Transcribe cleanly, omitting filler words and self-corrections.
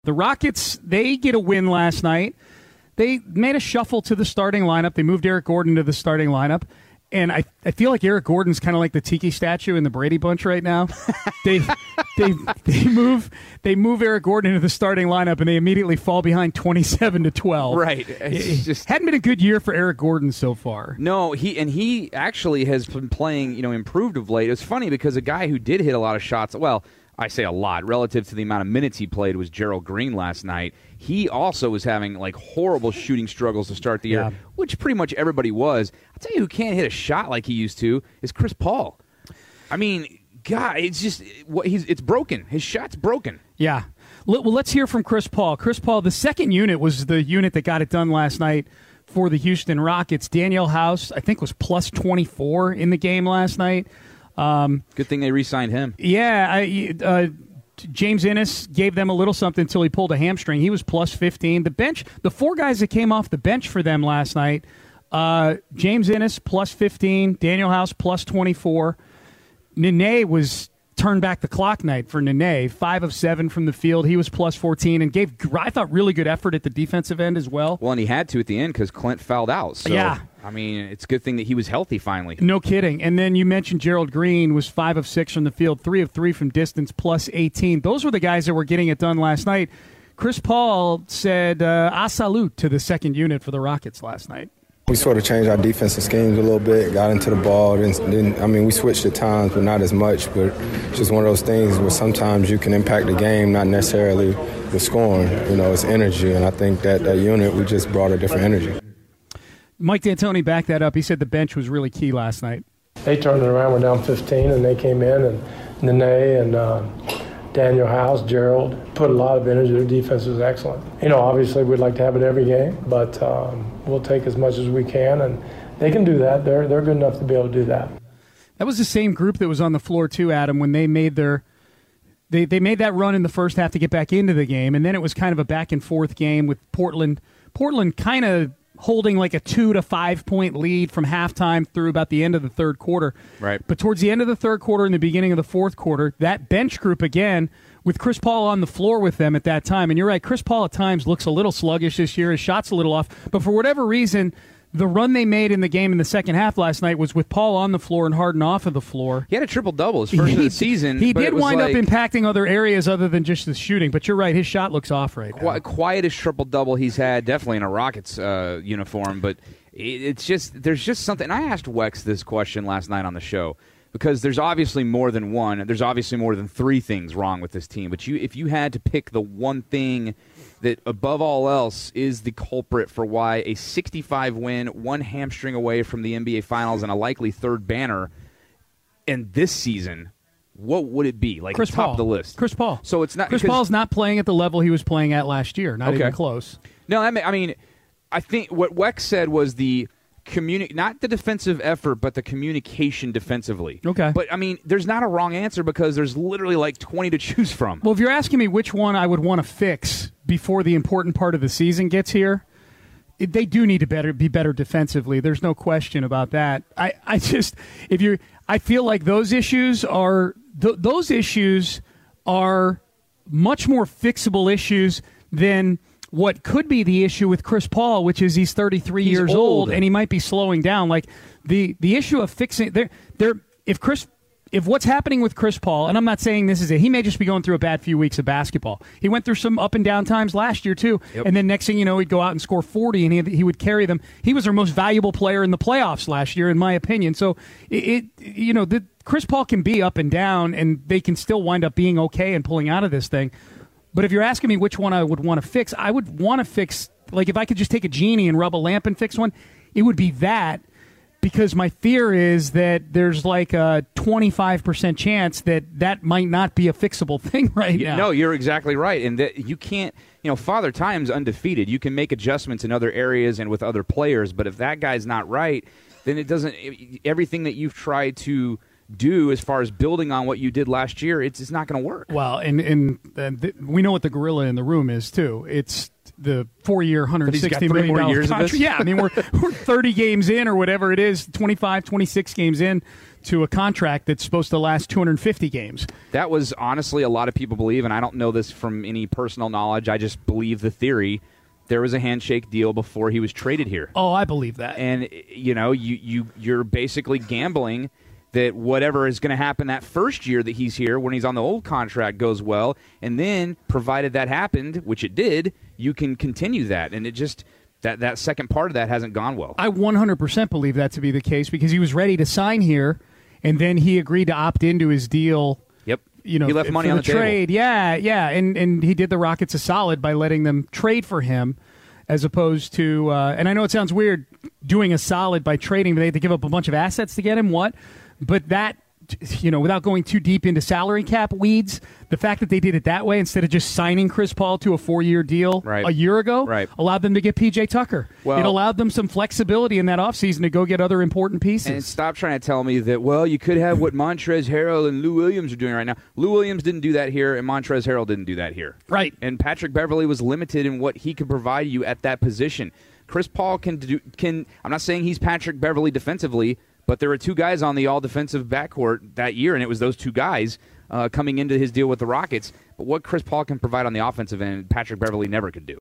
The Rockets, they get a win last night. They made a shuffle to the starting lineup. They moved Eric Gordon to the starting lineup. And I feel like Eric Gordon's kind of like the Tiki statue in the Brady Bunch right now. They move Eric Gordon into the starting lineup, and they immediately fall behind 27-12. Right. It just hadn't been a good year for Eric Gordon so far. No, he actually has been playing, improved of late. It's funny because a guy who did hit a lot of shots, well, I say a lot, relative to the amount of minutes he played, was Gerald Green last night. He also was having horrible shooting struggles to start the year, which pretty much everybody was. I'll tell you who can't hit a shot like he used to is Chris Paul. I mean, God, it's broken. His shot's broken. Yeah. Well, let's hear from Chris Paul. Chris Paul, the second unit was the unit that got it done last night for the Houston Rockets. Daniel House, I think, was plus 24 in the game last night. Good thing they re-signed him. Yeah, James Ennis gave them a little something until he pulled a hamstring. He was plus 15. The four guys that came off the bench for them last night, James Ennis plus 15, Daniel House plus 24. Nene was turned back the clock night for Nene, 5 of 7 from the field. He was plus 14 and gave, I thought, really good effort at the defensive end as well. Well, and he had to at the end because Clint fouled out. So, yeah. I mean, it's a good thing that he was healthy finally. No kidding. And then you mentioned Gerald Green was 5 of 6 from the field, 3 of 3 from distance, plus 18. Those were the guys that were getting it done last night. Chris Paul said, a salute to the second unit for the Rockets last night. We sort of changed our defensive schemes a little bit, got into the ball. Then we switched at times, but not as much. But it's just one of those things where sometimes you can impact the game, not necessarily the scoring. It's energy. And I think that unit, we just brought a different energy. Mike D'Antoni backed that up. He said the bench was really key last night. They turned it around. We're down 15, and they came in, and Nene and Daniel House, Gerald, put a lot of energy. Their defense was excellent. Obviously we'd like to have it every game, but we'll take as much as we can, and they can do that. They're good enough to be able to do that. That was the same group that was on the floor too, Adam, when they made they made that run in the first half to get back into the game, and then it was kind of a back and forth game with Portland kind of holding like a 2 to 5 point lead from halftime through about the end of the third quarter. Right. But towards the end of the third quarter and the beginning of the fourth quarter, that bench group again, with Chris Paul on the floor with them at that time. And you're right, Chris Paul at times looks a little sluggish this year. His shot's a little off. But for whatever reason, the run they made in the game in the second half last night was with Paul on the floor and Harden off of the floor. He had a triple-double his first of the season. He did wind up impacting other areas other than just the shooting. But you're right, his shot looks off right now. Quietest triple-double he's had, definitely in a Rockets uniform. But there's just something. And I asked Wex this question last night on the show because there's obviously more than one. There's obviously more than 3 things wrong with this team. But if you had to pick the one thing that above all else is the culprit for why a 65-win, 1 hamstring away from the NBA Finals and a likely third banner in this season, what would it be? Like Chris top Paul. of the list. Chris Paul. So it's not Chris Paul's not playing at the level he was playing at last year. Not even close. No, I think what Wex said was the not the defensive effort, but the communication defensively. Okay. But, there's not a wrong answer because there's literally like 20 to choose from. Well, if you're asking me which one I would want to fix before the important part of the season gets here, they do need to be better defensively. There's no question about that. I feel like those issues are much more fixable issues than what could be the issue with Chris Paul, which is he's 33 years old and he might be slowing down. Like the issue of fixing if what's happening with Chris Paul, and I'm not saying this is it, he may just be going through a bad few weeks of basketball. He went through some up and down times last year too, and then next thing you know, he'd go out and score 40, and he would carry them. He was their most valuable player in the playoffs last year, in my opinion. So Chris Paul can be up and down, and they can still wind up being okay and pulling out of this thing. But if you're asking me which one I would want to fix, I would want to fix, like if I could just take a genie and rub a lamp and fix one, it would be that, because my fear is that there's like a 25% chance that might not be a fixable thing right now. No, you're exactly right. And that you can't, Father Time's undefeated. You can make adjustments in other areas and with other players, but if that guy's not right, then everything that you've tried to do as far as building on what you did last year, it's not going to work. Well, and we know what the gorilla in the room is too. It's the 4-year, $160 million contract. Yeah, we're 30 games in or whatever it is, 25, 26 games in to a contract that's supposed to last 250 games. That was honestly a lot of people believe, and I don't know this from any personal knowledge. I just believe the theory. There was a handshake deal before he was traded here. Oh, I believe that. And, you're basically gambling that whatever is going to happen that first year that he's here when he's on the old contract goes well, and then, provided that happened, which it did, you can continue that. And it just, that second part of that hasn't gone well. I 100% believe that to be the case because he was ready to sign here, and then he agreed to opt into his deal. Yep. He left money on the trade. table. Yeah, and he did the Rockets a solid by letting them trade for him, as opposed to. And I know it sounds weird doing a solid by trading, but they had to give up a bunch of assets to get him. But that, without going too deep into salary cap weeds, the fact that they did it that way instead of just signing Chris Paul to a 4-year deal a year ago allowed them to get P.J. Tucker. Well, it allowed them some flexibility in that offseason to go get other important pieces. And stop trying to tell me that, you could have what Montrezl Harrell and Lou Williams are doing right now. Lou Williams didn't do that here, and Montrezl Harrell didn't do that here. Right. And Patrick Beverley was limited in what he could provide you at that position. Chris Paul can I'm not saying he's Patrick Beverley defensively, but there were two guys on the all-defensive backcourt that year, and it was those two guys coming into his deal with the Rockets. But what Chris Paul can provide on the offensive end, Patrick Beverley never could do.